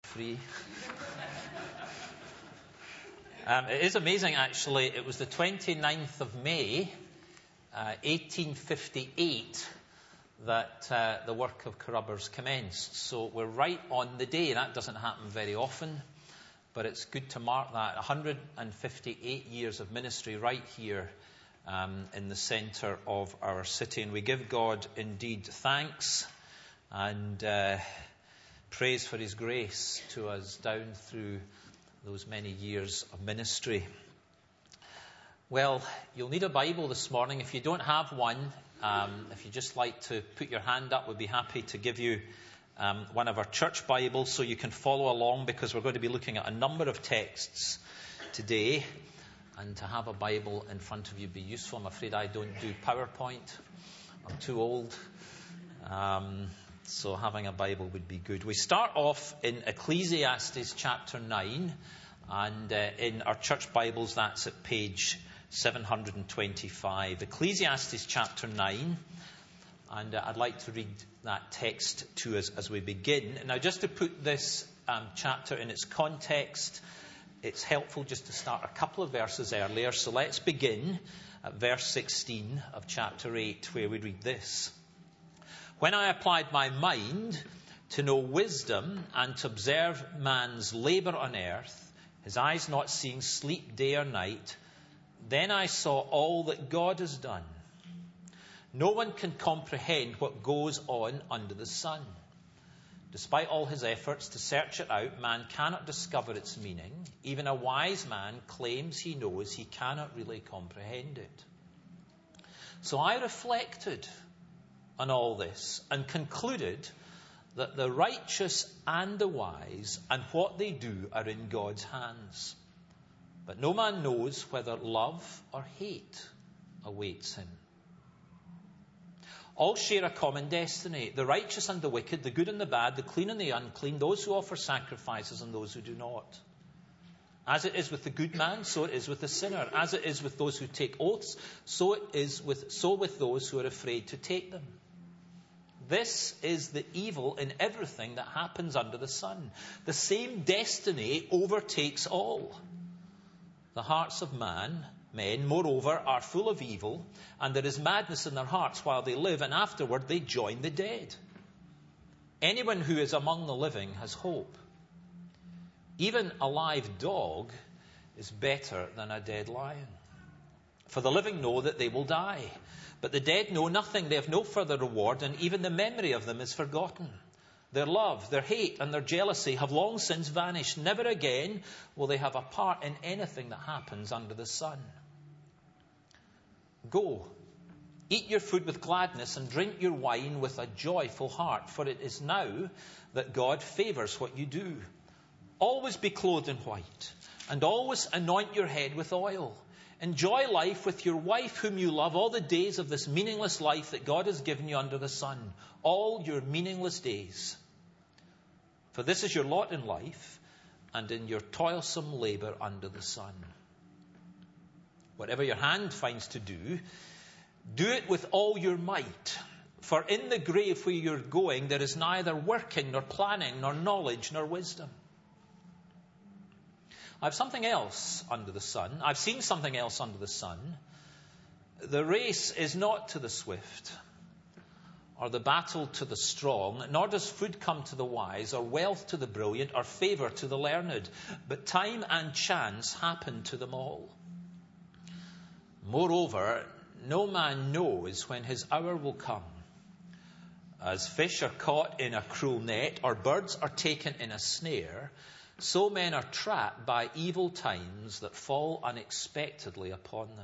free. It is amazing, actually. It was the 29th of May, 1858, that the work of Carrubbers commenced. So we're right on the day. That doesn't happen very often, but it's good to mark that. 158 years of ministry right here in the centre of our city. And we give God indeed thanks and praise for his grace to us down through those many years of ministry. Well, you'll need a Bible this morning. If you don't have one, if you'd just like to put your hand up, we'd be happy to give you one of our church Bibles so you can follow along, because we're going to be looking at a number of texts today. And to have a Bible in front of you would be useful. I'm afraid I don't do PowerPoint. I'm too old. So having a Bible would be good. We start off in Ecclesiastes chapter 9. And in our church Bibles, that's at page 725. Ecclesiastes chapter 9. And I'd like to read that text to us as we begin. Now, just to put this chapter in its context, it's helpful just to start a couple of verses earlier. So let's begin at verse 16 of chapter 8, where we read this. When I applied my mind to know wisdom and to observe man's labour on earth, his eyes not seeing sleep day or night, then I saw all that God has done. No one can comprehend what goes on under the sun. Despite all his efforts to search it out, man cannot discover its meaning. Even a wise man claims he knows, he cannot really comprehend it. So I reflected on all this and concluded that the righteous and the wise and what they do are in God's hands. But no man knows whether love or hate awaits him. All share a common destiny, the righteous and the wicked, the good and the bad, the clean and the unclean, those who offer sacrifices and those who do not. As it is with the good man, so it is with the sinner. As it is with those who take oaths, so with those who are afraid to take them. This is the evil in everything that happens under the sun. The same destiny overtakes all. The hearts of men, moreover, are full of evil, and there is madness in their hearts while they live, and afterward they join the dead. Anyone who is among the living has hope. Even a live dog is better than a dead lion. For the living know that they will die, but the dead know nothing. They have no further reward, and even the memory of them is forgotten. Their love, their hate, and their jealousy have long since vanished. Never again will they have a part in anything that happens under the sun. Go, eat your food with gladness and drink your wine with a joyful heart, for it is now that God favours what you do. Always be clothed in white, and always anoint your head with oil. Enjoy life with your wife whom you love all the days of this meaningless life that God has given you under the sun, all your meaningless days. For this is your lot in life and in your toilsome labour under the sun. Whatever your hand finds to do, do it with all your might. For in the grave where you're going, there is neither working, nor planning, nor knowledge, nor wisdom. I've something else under the sun. I've seen something else under the sun. The race is not to the swift, or the battle to the strong, nor does food come to the wise, or wealth to the brilliant, or favour to the learned. But time and chance happen to them all. Moreover, no man knows when his hour will come. As fish are caught in a cruel net, or birds are taken in a snare, so men are trapped by evil times that fall unexpectedly upon them.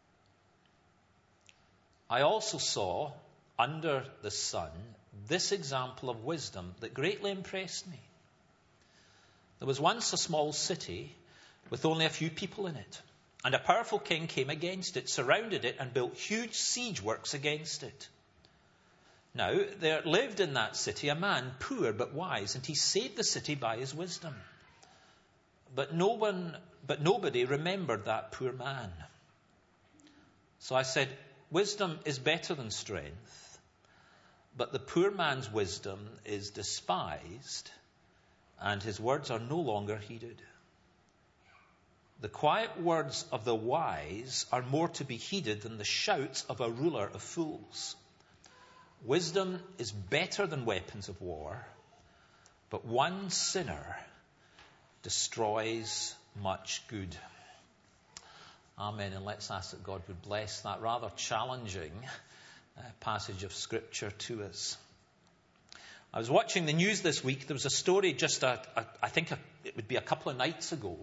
I also saw under the sun this example of wisdom that greatly impressed me. There was once a small city with only a few people in it, and a powerful king came against it, surrounded it, and built huge siege works against it. Now there lived in that city a man poor but wise, and he saved the city by his wisdom. But nobody remembered that poor man. So I said, wisdom is better than strength, but the poor man's wisdom is despised, and his words are no longer heeded. The quiet words of the wise are more to be heeded than the shouts of a ruler of fools. Wisdom is better than weapons of war, but one sinner destroys much good. Amen. And let's ask that God would bless that rather challenging passage of Scripture to us. I was watching the news this week. There was a story just, I think it would be a couple of nights ago.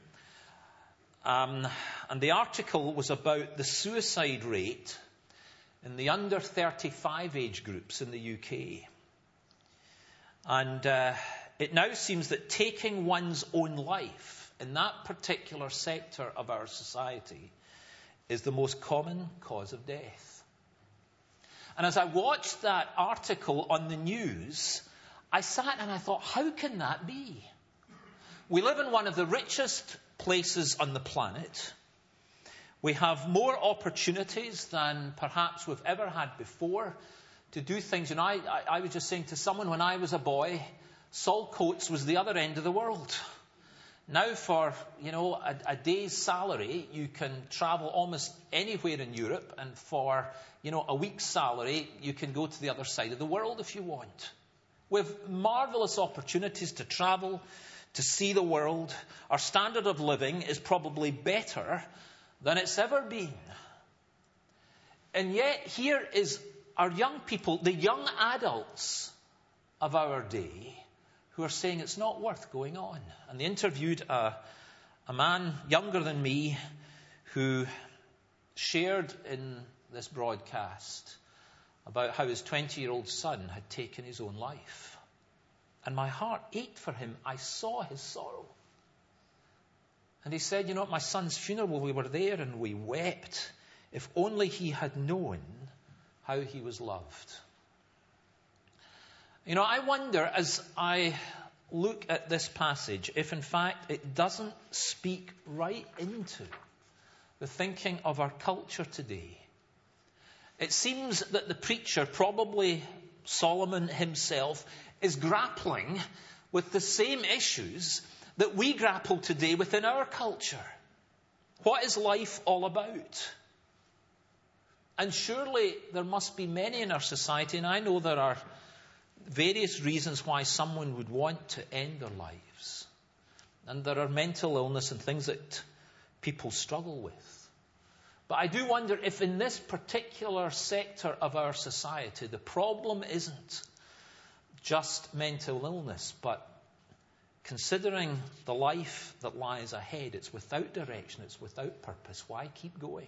And the article was about the suicide rate in the under 35 age groups in the UK. And it now seems that taking one's own life in that particular sector of our society is the most common cause of death. And as I watched that article on the news, I sat and I thought, how can that be? We live in one of the richest places on the planet. We have more opportunities than perhaps we've ever had before to do things. And I was just saying to someone, when I was a boy, Saltcoats was the other end of the world. Now for, a day's salary, you can travel almost anywhere in Europe. And for, a week's salary, you can go to the other side of the world if you want. We have marvellous opportunities to travel, to see the world. Our standard of living is probably better than it's ever been. And yet here is our young people, the young adults of our day, who are saying it's not worth going on. And they interviewed a man younger than me who shared in this broadcast about how his 20-year-old son had taken his own life. And my heart ached for him. I saw his sorrow. And he said, at my son's funeral, we were there and we wept. If only he had known how he was loved. I wonder, as I look at this passage, if in fact it doesn't speak right into the thinking of our culture today. It seems that the preacher, probably Solomon himself, is grappling with the same issues that we grapple today within our culture. What is life all about? And surely there must be many in our society, and I know there are various reasons why someone would want to end their lives. And there are mental illness and things that people struggle with. But I do wonder if in this particular sector of our society, the problem isn't just mental illness, but considering the life that lies ahead, it's without direction, it's without purpose. Why keep going?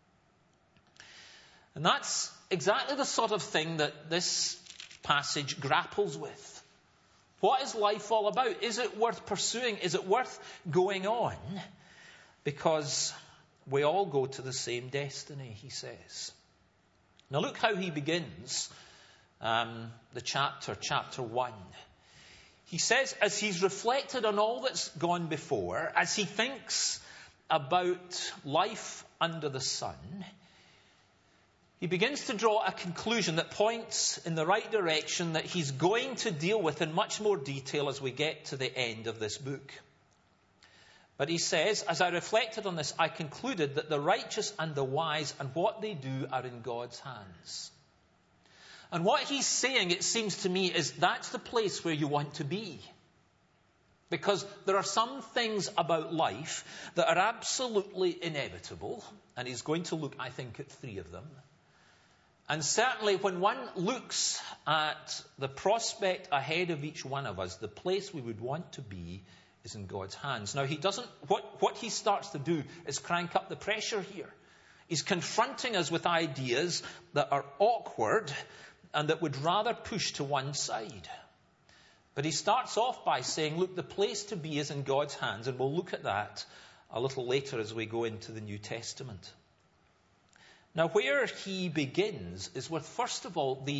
And that's exactly the sort of thing that this passage grapples with. What is life all about? Is it worth pursuing? Is it worth going on? Because we all go to the same destiny, he says. Now look how he begins the chapter 1. He says, as he's reflected on all that's gone before, as he thinks about life under the sun, he begins to draw a conclusion that points in the right direction that he's going to deal with in much more detail as we get to the end of this book. But he says, as I reflected on this, I concluded that the righteous and the wise and what they do are in God's hands. And what he's saying, it seems to me, is that's the place where you want to be. Because there are some things about life that are absolutely inevitable. And he's going to look, I think, at 3 of them. And certainly when one looks at the prospect ahead of each one of us, the place we would want to be is in God's hands. Now, he doesn't. What he starts to do is crank up the pressure here. He's confronting us with ideas that are awkward and that would rather push to one side. But he starts off by saying, look, the place to be is in God's hands, and we'll look at that a little later as we go into the New Testament. Now, where he begins is with, first of all, the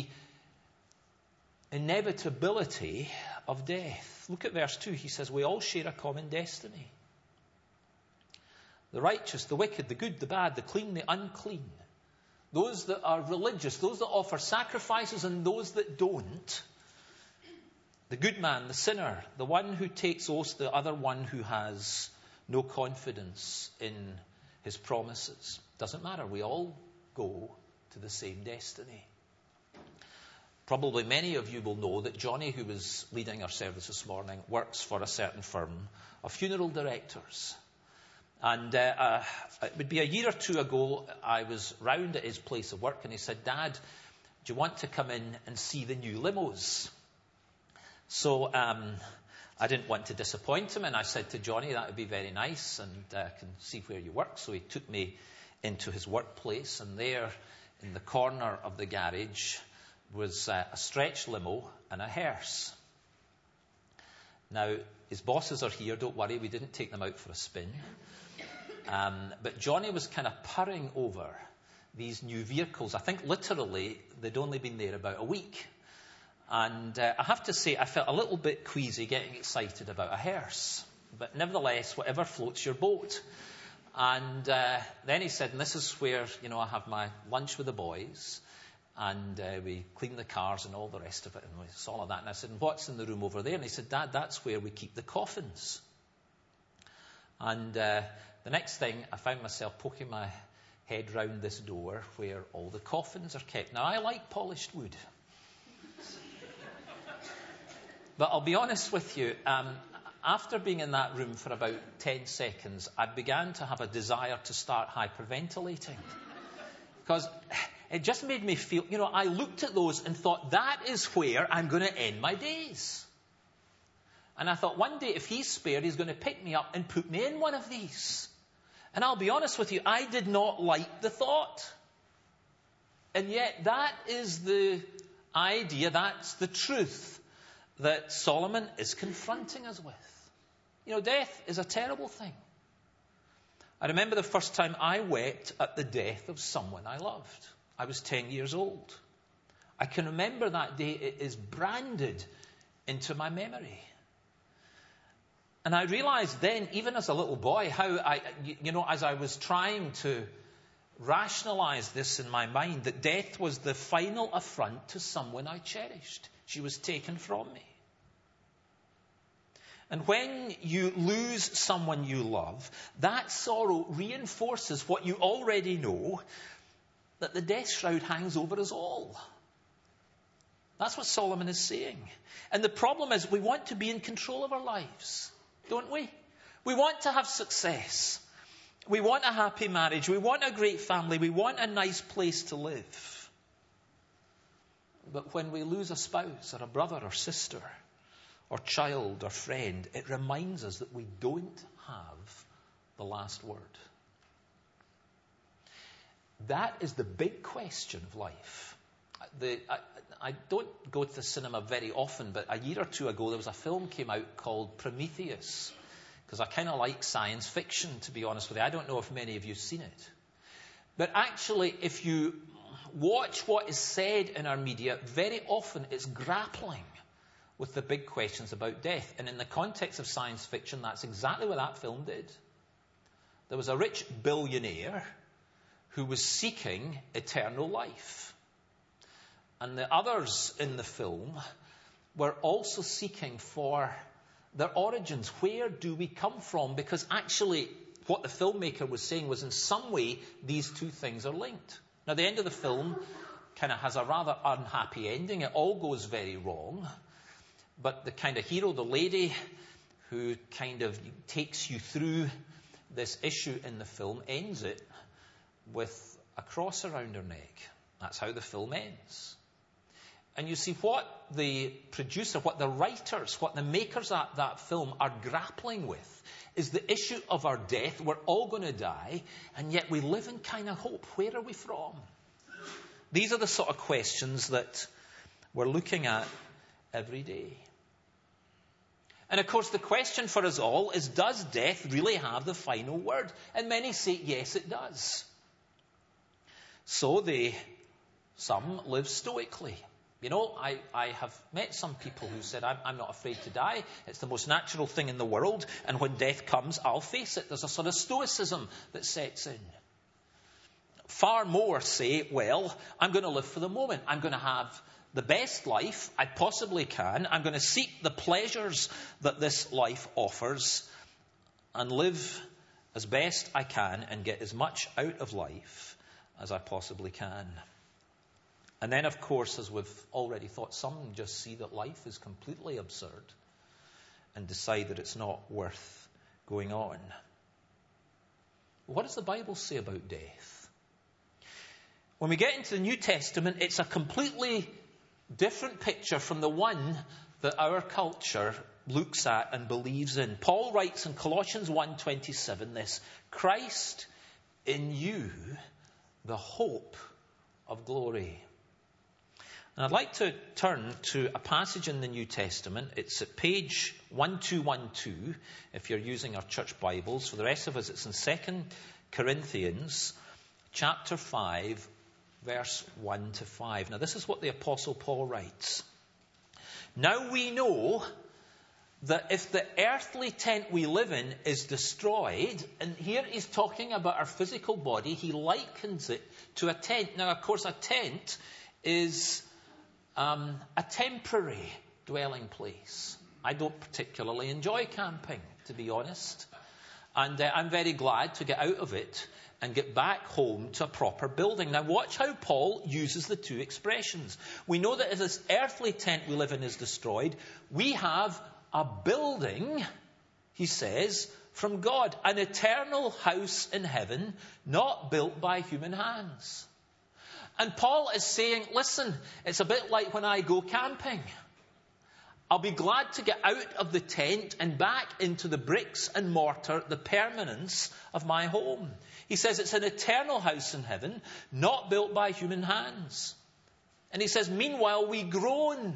inevitability of death. Look at verse 2. He says, we all share a common destiny. The righteous, the wicked, the good, the bad, the clean, the unclean. Those that are religious, those that offer sacrifices and those that don't. The good man, the sinner, the one who takes oath, the other one who has no confidence in his promises. Doesn't matter. We all go to the same destiny. Probably many of you will know that Johnny, who was leading our service this morning, works for a certain firm of funeral directors. And it would be a year or two ago, I was round at his place of work and he said, "Dad, do you want to come in and see the new limos?" So I didn't want to disappoint him, and I said to Johnny, "That would be very nice, and I can see where you work." So he took me into his workplace, and there in the corner of the garage was a stretch limo and a hearse. Now, his bosses are here, don't worry, we didn't take them out for a spin. But Johnny was kind of purring over these new vehicles. I think literally they'd only been there about a week. And I have to say, I felt a little bit queasy getting excited about a hearse. But nevertheless, whatever floats your boat. And then he said, "And this is where, I have my lunch with the boys. And we clean the cars and all the rest of it." And we saw all of that. And I said, "And what's in the room over there?" And he said, "Dad, that's where we keep the coffins." And the next thing, I found myself poking my head round this door where all the coffins are kept. Now, I like polished wood. But I'll be honest with you, after being in that room for about 10 seconds, I began to have a desire to start hyperventilating. Because it just made me feel, I looked at those and thought, that is where I'm going to end my days. And I thought, one day, if he's spared, he's going to pick me up and put me in one of these. And I'll be honest with you, I did not like the thought. And yet, that is the idea, that's the truth that Solomon is confronting us with. Death is a terrible thing. I remember the first time I wept at the death of someone I loved. I was 10 years old. I can remember that day. It is branded into my memory. And I realized then, even as a little boy, how as I was trying to rationalize this in my mind, that death was the final affront to someone I cherished. She was taken from me. And when you lose someone you love, that sorrow reinforces what you already know, that the death shroud hangs over us all. That's what Solomon is saying. And the problem is we want to be in control of our lives, don't we? We want to have success. We want a happy marriage. We want a great family. We want a nice place to live. But when we lose a spouse or a brother or sister or child or friend, it reminds us that we don't have the last word. That is the big question of life. I don't go to the cinema very often, but a year or two ago there was a film came out called Prometheus, because I kind of like science fiction, to be honest with you. I don't know if many of you have seen it. But actually, if you watch what is said in our media, very often it's grappling with the big questions about death. And in the context of science fiction, that's exactly what that film did. There was a rich billionaire who was seeking eternal life. And the others in the film were also seeking for their origins. Where do we come from? Because actually, what the filmmaker was saying was in some way, these two things are linked. Now, the end of the film kind of has a rather unhappy ending. It all goes very wrong. But the kind of hero, the lady who kind of takes you through this issue in the film, ends it with a cross around her neck. That's how the film ends. And you see what the producer, what the writers, what the makers of that film are grappling with is the issue of our death. We're all going to die, and yet we live in kind of hope. Where are we from? These are the sort of questions that we're looking at every day. And of course, the question for us all is, does death really have the final word? And many say, yes, it does. So some live stoically. I have met some people who said, I'm not afraid to die. It's the most natural thing in the world. And when death comes, I'll face it. There's a sort of stoicism that sets in. Far more say, well, I'm going to live for the moment. I'm going to have the best life I possibly can. I'm going to seek the pleasures that this life offers and live as best I can and get as much out of life as I possibly can. And then, of course, as we've already thought, some just see that life is completely absurd and decide that it's not worth going on. What does the Bible say about death? When we get into the New Testament, it's a completely different picture from the one that our culture looks at and believes in. Paul writes in Colossians 1:27 this: Christ in you, the hope of glory. And I'd like to turn to a passage in the New Testament. It's at page 1212, if you're using our church Bibles. For the rest of us, it's in 2 Corinthians chapter 5, verse 1 to 5. Now, this is what the Apostle Paul writes. Now we know that if the earthly tent we live in is destroyed, and here he's talking about our physical body, he likens it to a tent. Now, of course, a tent is a temporary dwelling place. I don't particularly enjoy camping, to be honest. And I'm very glad to get out of it and get back home to a proper building. Now watch how Paul uses the two expressions. We know that if this earthly tent we live in is destroyed, we have a building, he says, from God. An eternal house in heaven, not built by human hands. And Paul is saying, listen, it's a bit like when I go camping. I'll be glad to get out of the tent and back into the bricks and mortar, the permanence of my home. He says it's an eternal house in heaven, not built by human hands. And he says, meanwhile, we groan,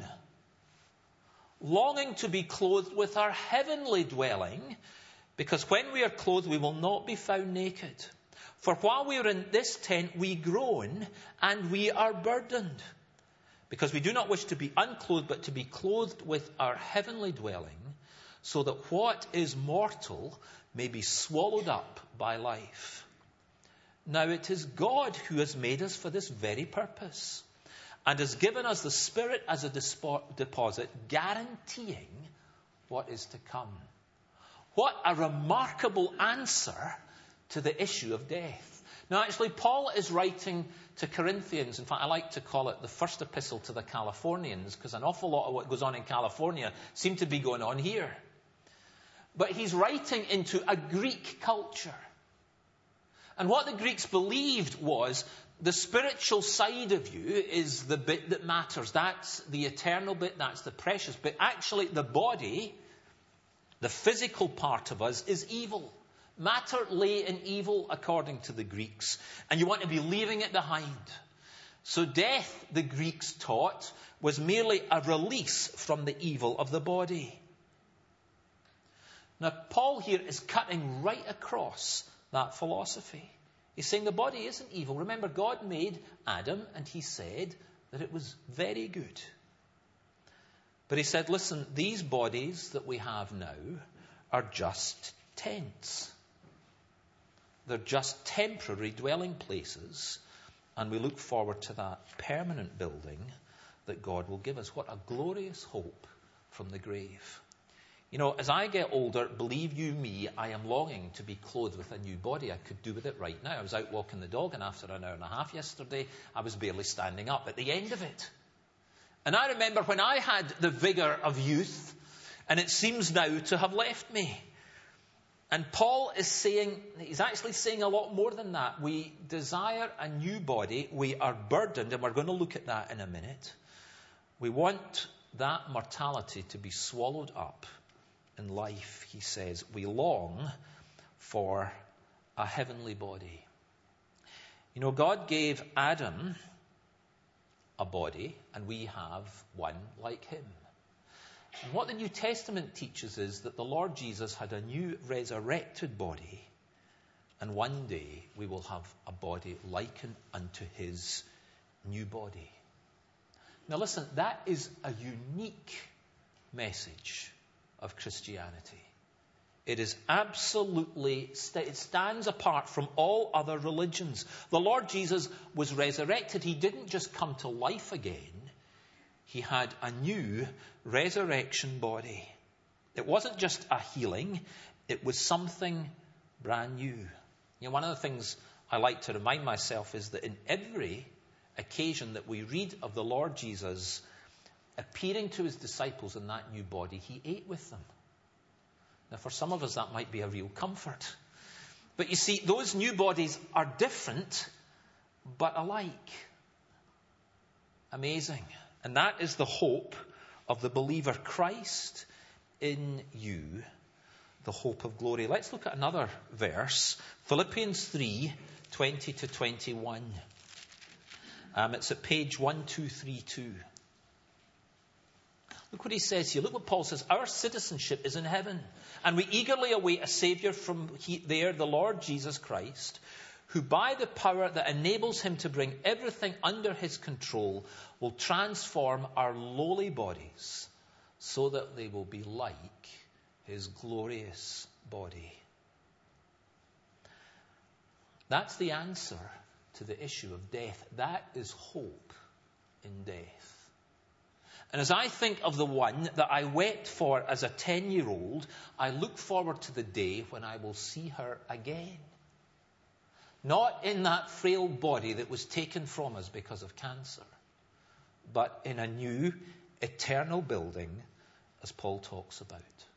longing to be clothed with our heavenly dwelling, because when we are clothed, we will not be found naked. For while we are in this tent, we groan and we are burdened, because we do not wish to be unclothed, but to be clothed with our heavenly dwelling, so that what is mortal may be swallowed up by life. Now it is God who has made us for this very purpose, and has given us the Spirit as a deposit, guaranteeing what is to come. What a remarkable answer to the issue of death. Now, actually, Paul is writing to Corinthians. In fact, I like to call it the first epistle to the Californians, because an awful lot of what goes on in California seems to be going on here. But he's writing into a Greek culture. And what the Greeks believed was the spiritual side of you is the bit that matters. That's the eternal bit, that's the precious bit. Actually, the body, the physical part of us, is evil. Matter lay in evil, according to the Greeks, and you want to be leaving it behind. So death, the Greeks taught, was merely a release from the evil of the body. Now, Paul here is cutting right across that philosophy. He's saying the body isn't evil. Remember, God made Adam, and he said that it was very good. But he said, listen, these bodies that we have now are just tents. They're just temporary dwelling places, and we look forward to that permanent building that God will give us. What a glorious hope from the grave. You know, as I get older, believe you me, I am longing to be clothed with a new body. I could do with it right now. I was out walking the dog, and after an hour and a half yesterday, I was barely standing up at the end of it. And I remember when I had the vigour of youth, and it seems now to have left me. And Paul is saying, he's actually saying a lot more than that. We desire a new body. We are burdened, and we're going to look at that in a minute. We want that mortality to be swallowed up in life, he says. We long for a heavenly body. You know, God gave Adam a body, and we have one like him. And what the New Testament teaches is that the Lord Jesus had a new resurrected body, and one day we will have a body likened unto his new body. Now listen, that is a unique message of Christianity. It is absolutely, it stands apart from all other religions. The Lord Jesus was resurrected. He didn't just come to life again. he had a new resurrection body. It wasn't just a healing, it was something brand new. You know, one of the things I like to remind myself is that in every occasion that we read of the Lord Jesus appearing to his disciples in that new body, he ate with them. Now, for some of us, that might be a real comfort. But you see, those new bodies are different, but alike. Amazing. And that is the hope of the believer. Christ in you, the hope of glory. Let's look at another verse. Philippians 3, 20 to 21. It's at page 1232. Look what he says here. Look what Paul says. Our citizenship is in heaven, and we eagerly await a Saviour from there, the Lord Jesus Christ, who by the power that enables him to bring everything under his control will transform our lowly bodies so that they will be like his glorious body. That's the answer to the issue of death. That is hope in death. And as I think of the one that I wept for as a 10-year-old, I look forward to the day when I will see her again. Not in that frail body that was taken from us because of cancer, but in a new, eternal building, as Paul talks about.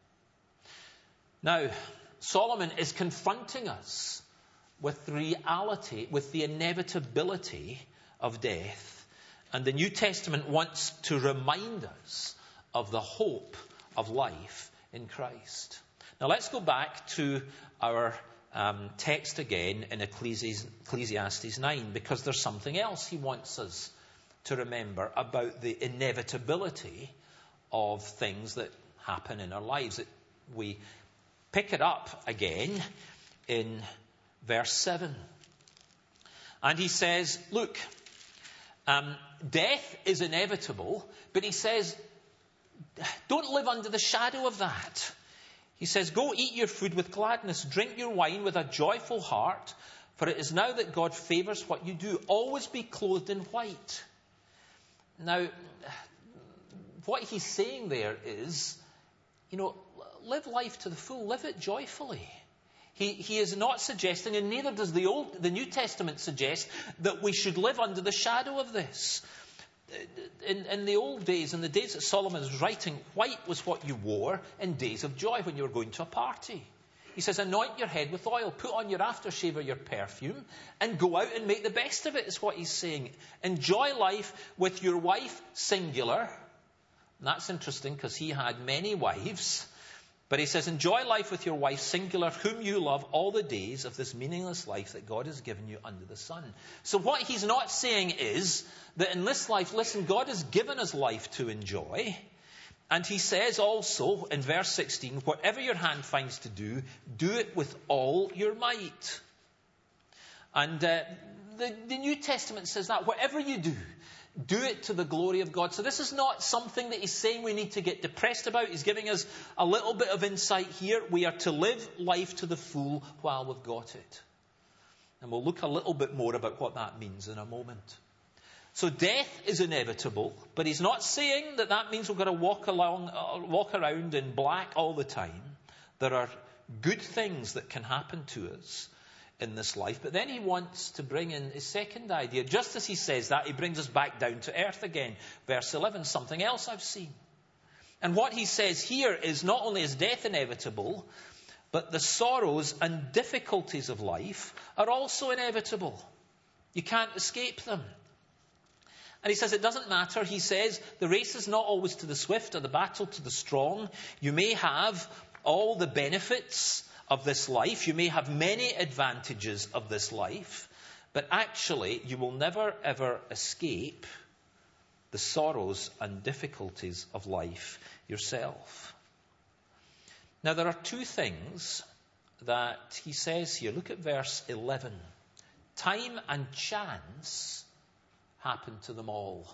Now, Solomon is confronting us with the reality, with the inevitability of death. And the New Testament wants to remind us of the hope of life in Christ. Now let's go back to our text again in Ecclesiastes 9, because there's something else he wants us to remember about the inevitability of things that happen in our lives. We pick it up again in verse 7. And he says, look, death is inevitable, but he says, don't live under the shadow of that. He says, go eat your food with gladness, drink your wine with a joyful heart, for it is now that God favours what you do. Always be clothed in white. Now, what he's saying there is, live life to the full, live it joyfully. He is not suggesting, and neither does the New Testament suggest, that we should live under the shadow of this. In the old days, in the days that Solomon is writing, white was what you wore in days of joy when you were going to a party. He says, anoint your head with oil, put on your aftershave or your perfume, and go out and make the best of it, is what he's saying. Enjoy life with your wife, singular. And that's interesting because he had many wives. But he says, enjoy life with your wife, singular, whom you love all the days of this meaningless life that God has given you under the sun. So what he's not saying is that in this life, listen, God has given us life to enjoy. And he says also in verse 16, whatever your hand finds to do, do it with all your might. And the New Testament says that whatever you do it to the glory of God. So this is not something that he's saying we need to get depressed about. He's giving us a little bit of insight here. We are to live life to the full while we've got it. And we'll look a little bit more about what that means in a moment. So death is inevitable, but he's not saying that means we've got to walk around in black all the time. There are good things that can happen to us in this life. But then he wants to bring in his second idea. Just as he says that, he brings us back down to earth again. Verse 11, something else I've seen. And what he says here is not only is death inevitable, but the sorrows and difficulties of life are also inevitable. You can't escape them. And he says it doesn't matter. He says the race is not always to the swift or the battle to the strong. You may have all the benefits of this life. You may have many advantages of this life, but actually you will never ever escape the sorrows and difficulties of life yourself. Now there are two things that he says here. Look at verse 11. Time and chance happen to them all.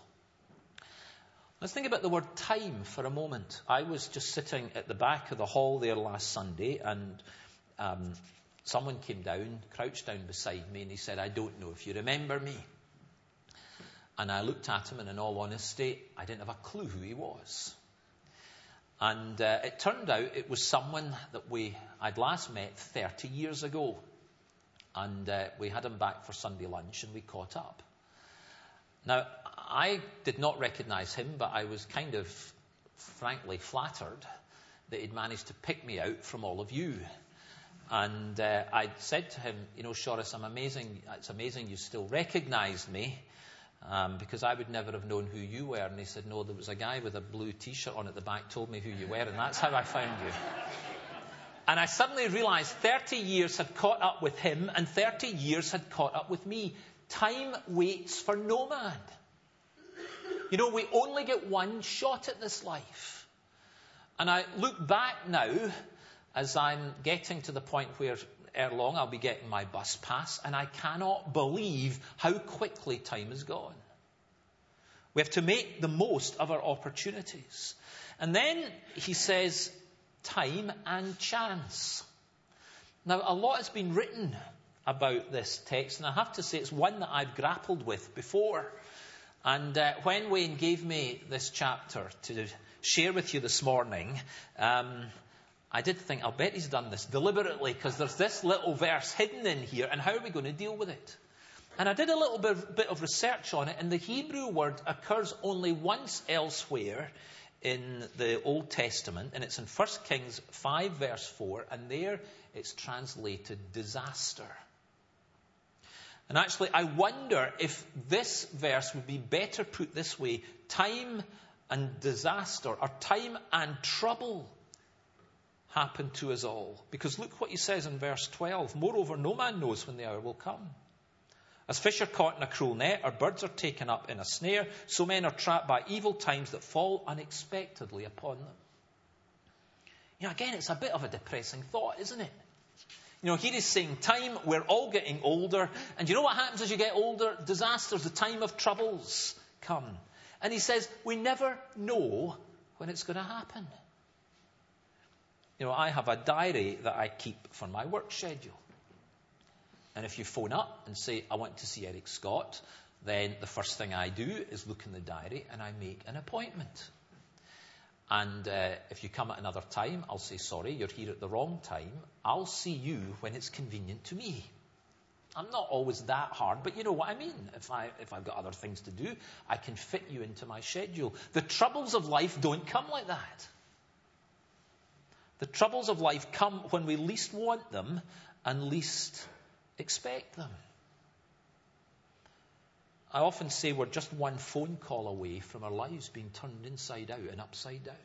Let's think about the word time for a moment. I was just sitting at the back of the hall there last Sunday, and someone came down, crouched down beside me, and he said, I don't know if you remember me. And I looked at him, and in all honesty, I didn't have a clue who he was. And it turned out it was someone that I'd last met 30 years ago. And we had him back for Sunday lunch, and we caught up. Now, I did not recognize him, but I was kind of, frankly, flattered that he'd managed to pick me out from all of you. And I said to him, Shoris, it's amazing you still recognized me, because I would never have known who you were. And he said, no, there was a guy with a blue T-shirt on at the back told me who you were, and that's how I found you. And I suddenly realized 30 years had caught up with him, and 30 years had caught up with me. Time waits for no man. We only get one shot at this life. And I look back now, as I'm getting to the point where ere long I'll be getting my bus pass, and I cannot believe how quickly time has gone. We have to make the most of our opportunities. And then he says, time and chance. Now, a lot has been written about this text, and I have to say it's one that I've grappled with before. And when Wayne gave me this chapter to share with you this morning, I did think, I'll bet he's done this deliberately, because there's this little verse hidden in here, and how are we going to deal with it? And I did a little bit of research on it, and the Hebrew word occurs only once elsewhere in the Old Testament, and it's in 1 Kings 5 verse 4, and there it's translated disaster. And actually, I wonder if this verse would be better put this way: time and disaster, or time and trouble, happen to us all. Because look what he says in verse 12. Moreover, no man knows when the hour will come. As fish are caught in a cruel net, or birds are taken up in a snare, so men are trapped by evil times that fall unexpectedly upon them. Again, it's a bit of a depressing thought, isn't it? Here he's saying time, we're all getting older. And you know what happens as you get older? Disasters, the time of troubles come. And he says, we never know when it's going to happen. I have a diary that I keep for my work schedule. And if you phone up and say, I want to see Eric Scott, then the first thing I do is look in the diary and I make an appointment. And if you come at another time, I'll say, sorry, you're here at the wrong time. I'll see you when it's convenient to me. I'm not always that hard, but you know what I mean. If I've got other things to do, I can fit you into my schedule. The troubles of life don't come like that. The troubles of life come when we least want them and least expect them. I often say we're just one phone call away from our lives being turned inside out and upside down.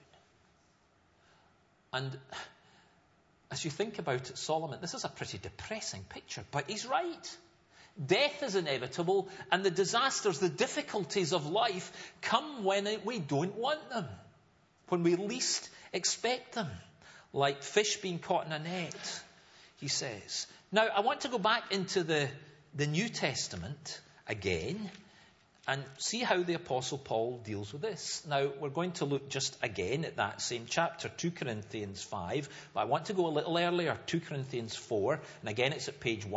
And as you think about it, Solomon, this is a pretty depressing picture, but he's right. Death is inevitable, and the disasters, the difficulties of life come when we don't want them, when we least expect them, like fish being caught in a net, he says. Now, I want to go back into the New Testament again and see how the Apostle Paul deals with this. Now, we're going to look just again at that same chapter, 2 Corinthians 5, but I want to go a little earlier, 2 Corinthians 4, and again it's at page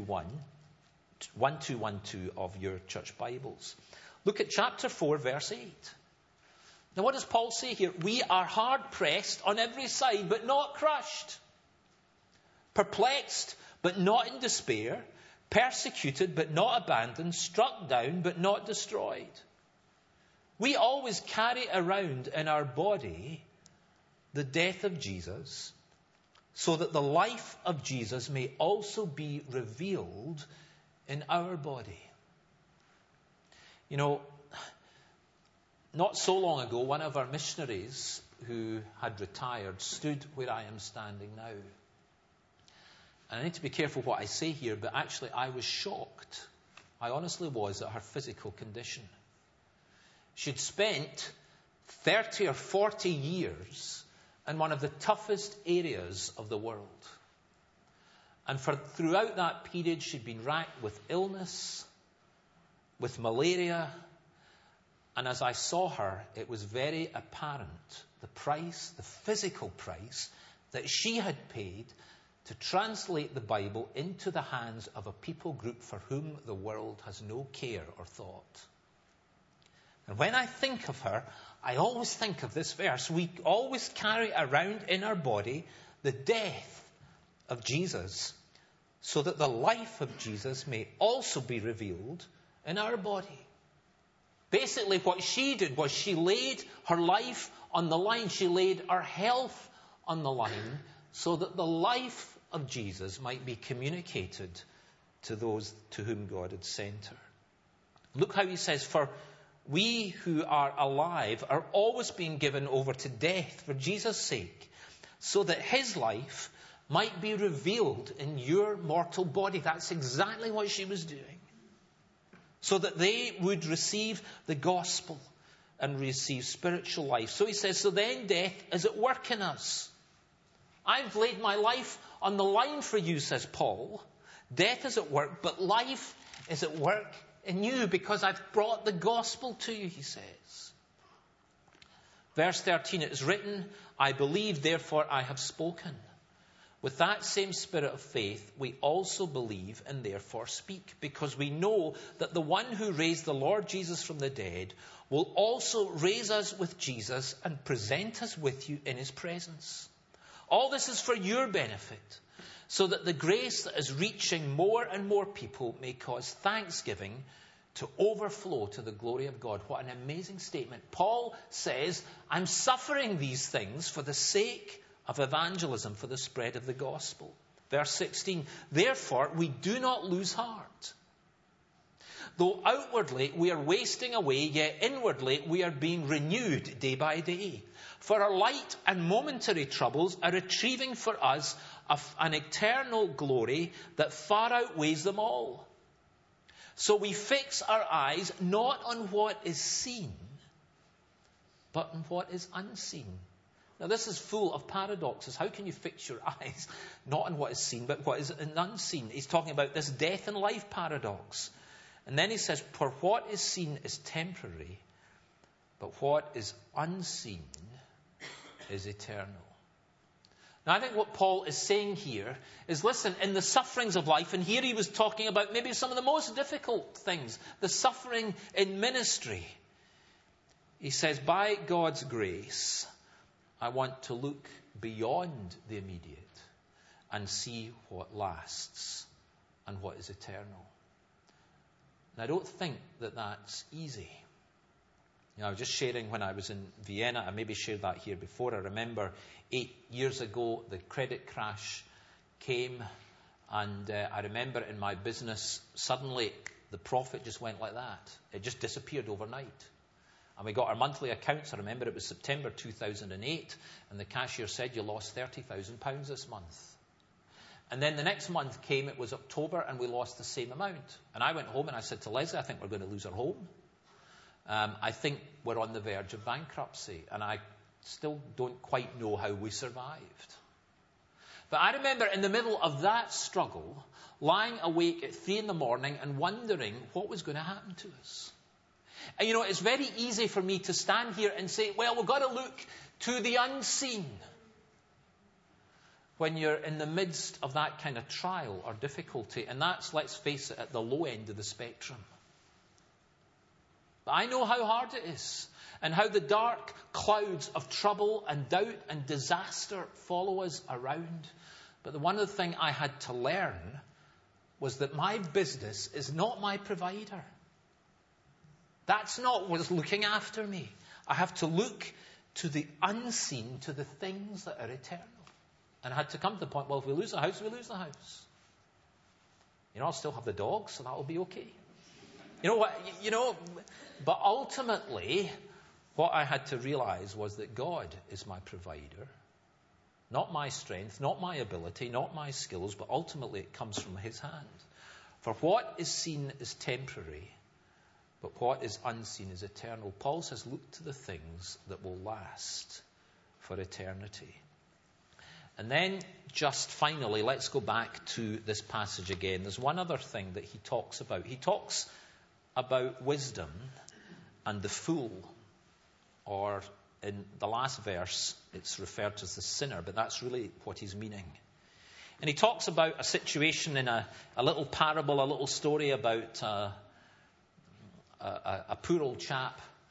1212 of your church Bibles. Look at chapter 4, verse 8. Now, what does Paul say here? We are hard-pressed on every side, but not crushed. Perplexed, but not in despair. Persecuted, but not abandoned. Struck down, but not destroyed. We always carry around in our body the death of Jesus, so that the life of Jesus may also be revealed in our body. Not so long ago, one of our missionaries who had retired stood where I am standing now. And I need to be careful what I say here, but actually I was shocked. I honestly was at her physical condition. She'd spent 30 or 40 years in one of the toughest areas of the world. And throughout that period, she'd been racked with illness, with malaria. And as I saw her, it was very apparent the price, the physical price, that she had paid to translate the Bible into the hands of a people group for whom the world has no care or thought. And when I think of her, I always think of this verse. We always carry around in our body the death of Jesus, so that the life of Jesus may also be revealed in our body. Basically, what she did was she laid her life on the line. She laid her health on the line so that the life of Jesus might be communicated to those to whom God had sent her. Look how he says, for we who are alive are always being given over to death for Jesus' sake, so that his life might be revealed in your mortal body. That's exactly what she was doing. So that they would receive the gospel and receive spiritual life. So he says, so then death is at work in us. I've laid my life on the line for you, says Paul. Death is at work, but life is at work in you because I've brought the gospel to you, he says. Verse 13, it is written, I believe, therefore I have spoken. With that same spirit of faith, we also believe and therefore speak, because we know that the one who raised the Lord Jesus from the dead will also raise us with Jesus and present us with you in his presence. All this is for your benefit, so that the grace that is reaching more and more people may cause thanksgiving to overflow to the glory of God. What an amazing statement. Paul says, I'm suffering these things for the sake of evangelism, for the spread of the gospel. Verse 16, therefore we do not lose heart. Though outwardly we are wasting away, yet inwardly we are being renewed day by day. For our light and momentary troubles are retrieving for us an eternal glory that far outweighs them all. So we fix our eyes not on what is seen, but on what is unseen. Now, this is full of paradoxes. How can you fix your eyes not on what is seen, but what is unseen? He's talking about this death and life paradox. And then he says, for what is seen is temporary, but what is unseen is eternal. Now, I think what Paul is saying here is, listen, in the sufferings of life, and here he was talking about maybe some of the most difficult things, the suffering in ministry. He says, by God's grace, I want to look beyond the immediate and see what lasts and what is eternal. And I don't think that that's easy. You know, I was just sharing when I was in Vienna, I maybe shared that here before. I remember 8 years ago, the credit crash came, and I remember in my business, suddenly the profit just went like that. It just disappeared overnight. And we got our monthly accounts. I remember it was September 2008, and the cashier said, you lost £30,000 this month. And then the next month came, it was October, and we lost the same amount. And I went home and I said to Leslie, I think we're going to lose our home. I think we're on the verge of bankruptcy, and I still don't quite know how we survived. But I remember in the middle of that struggle, lying awake at 3 a.m. and wondering what was going to happen to us. And you know, it's very easy for me to stand here and say, well, we've got to look to the unseen when you're in the midst of that kind of trial or difficulty. And that's, let's face it, at the low end of the spectrum. But I know how hard it is, and how the dark clouds of trouble and doubt and disaster follow us around. But the one other thing I had to learn was that my business is not my provider. That's not what's looking after me. I have to look to the unseen, to the things that are eternal. And I had to come to the point, well, if we lose the house, we lose the house. You know, I'll still have the dogs, so that'll be okay. You know what? But ultimately, what I had to realize was that God is my provider. Not my strength, not my ability, not my skills, but ultimately it comes from his hand. For what is seen is temporary, but what is unseen is eternal. Paul says, look to the things that will last for eternity. And then, just finally, let's go back to this passage again. There's one other thing that he talks about. He talks about wisdom and the fool, or in the last verse, it's referred to as the sinner, but that's really what he's meaning. And he talks about a situation in a little parable, a little story about a poor old chap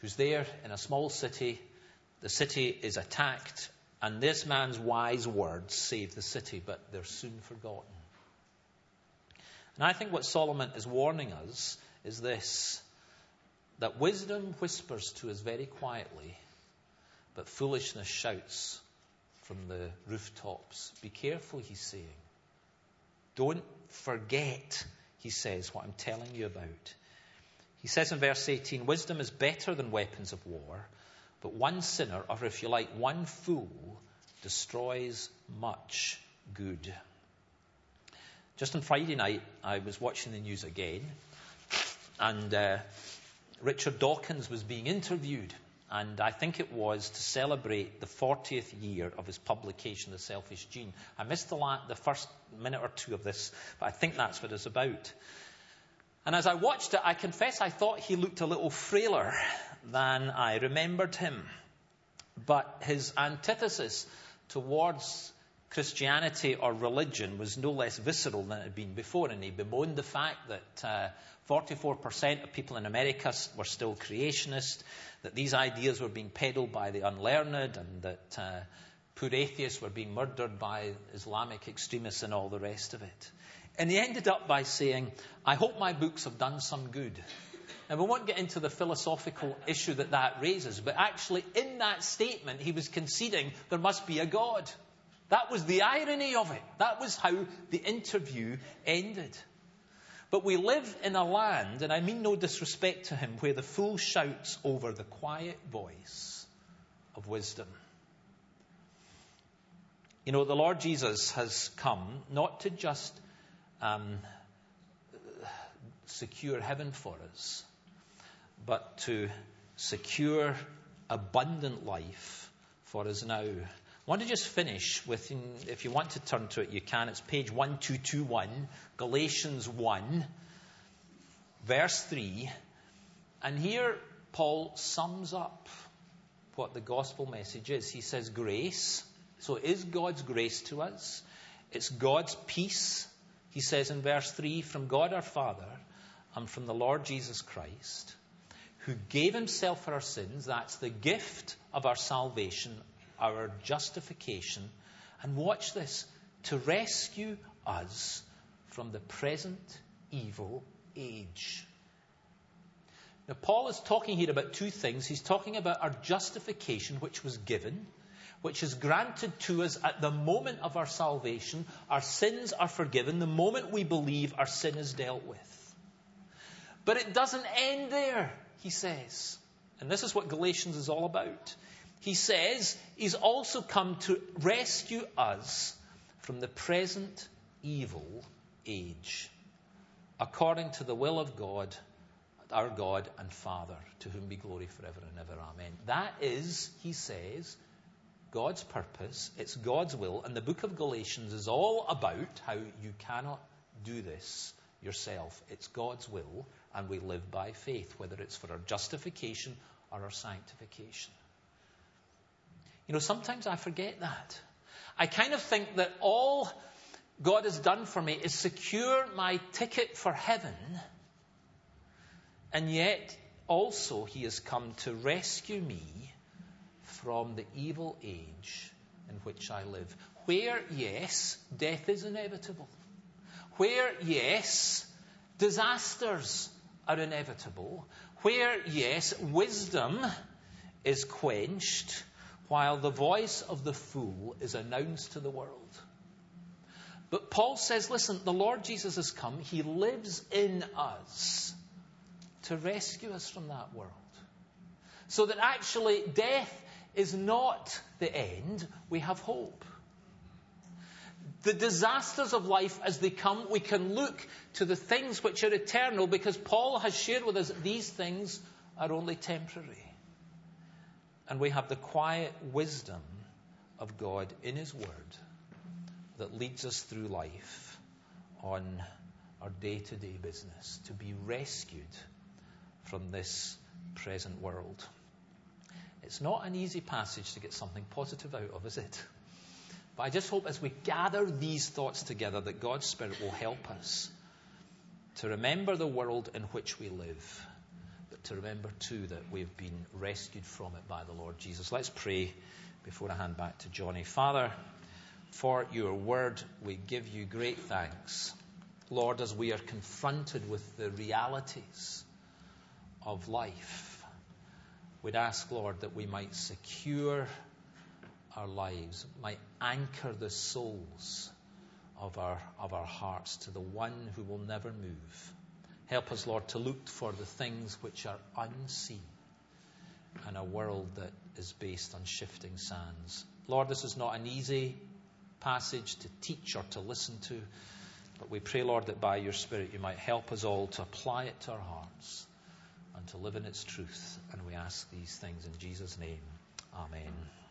who's there in a small city. The city is attacked, and this man's wise words save the city, but they're soon forgotten. And I think what Solomon is warning us is this, that wisdom whispers to us very quietly, but foolishness shouts from the rooftops. Be careful, he's saying. Don't forget, he says, what I'm telling you about. He says in verse 18, wisdom is better than weapons of war, but one sinner, or if you like, one fool, destroys much good. Just on Friday night, I was watching the news again, and Richard Dawkins was being interviewed, and I think it was to celebrate the 40th year of his publication, The Selfish Gene. I missed the first minute or two of this, but I think that's what it's about. And as I watched it, I confess I thought he looked a little frailer than I remembered him. But his antithesis towards Christianity or religion was no less visceral than it had been before, and he bemoaned the fact that 44% of people in America were still creationist, that these ideas were being peddled by the unlearned, and that poor atheists were being murdered by Islamic extremists and all the rest of it. And he ended up by saying, I hope my books have done some good. And we won't get into the philosophical issue that raises, but actually in that statement he was conceding there must be a God. That was the irony of it. That was how the interview ended. But we live in a land, and I mean no disrespect to him, where the fool shouts over the quiet voice of wisdom. You know, the Lord Jesus has come not to just secure heaven for us, but to secure abundant life for us now. I want to just finish with, if you want to turn to it, you can. It's page 1221, Galatians 1, verse 3. And here Paul sums up what the gospel message is. He says grace. So it is God's grace to us. It's God's peace. He says in verse 3, from God our Father and from the Lord Jesus Christ, who gave himself for our sins. That's the gift of our salvation, our justification. And watch this, to rescue us from the present evil age. Now, Paul is talking here about two things. He's talking about our justification, which was given, which is granted to us at the moment of our salvation. Our sins are forgiven. The moment we believe, our sin is dealt with. But it doesn't end there, he says. And this is what Galatians is all about. He says he's also come to rescue us from the present evil age, according to the will of God, our God and Father, to whom be glory forever and ever. Amen. That is, he says, God's purpose. It's God's will. And the book of Galatians is all about how you cannot do this yourself. It's God's will, and we live by faith, whether it's for our justification or our sanctification. You know, sometimes I forget that. I kind of think that all God has done for me is secure my ticket for heaven, and yet also he has come to rescue me from the evil age in which I live. Where, yes, death is inevitable. Where, yes, disasters are inevitable. Where, yes, wisdom is quenched, while the voice of the fool is announced to the world. But Paul says, listen, the Lord Jesus has come. He lives in us to rescue us from that world. So that actually death is not the end. We have hope. The disasters of life as they come, we can look to the things which are eternal, because Paul has shared with us that these things are only temporary. And we have the quiet wisdom of God in his word that leads us through life on our day-to-day business, to be rescued from this present world. It's not an easy passage to get something positive out of, is it? But I just hope as we gather these thoughts together that God's Spirit will help us to remember the world in which we live. That to remember too that we've been rescued from it by the Lord Jesus. Let's pray before I hand back to Johnny. Father, for your word, we give you great thanks. Lord, as we are confronted with the realities of life, we'd ask, Lord, that we might secure our lives, might anchor the souls of our hearts to the one who will never move. Help us, Lord, to look for the things which are unseen in a world that is based on shifting sands. Lord, this is not an easy passage to teach or to listen to, but we pray, Lord, that by your Spirit you might help us all to apply it to our hearts and to live in its truth. And we ask these things in Jesus' name. Amen.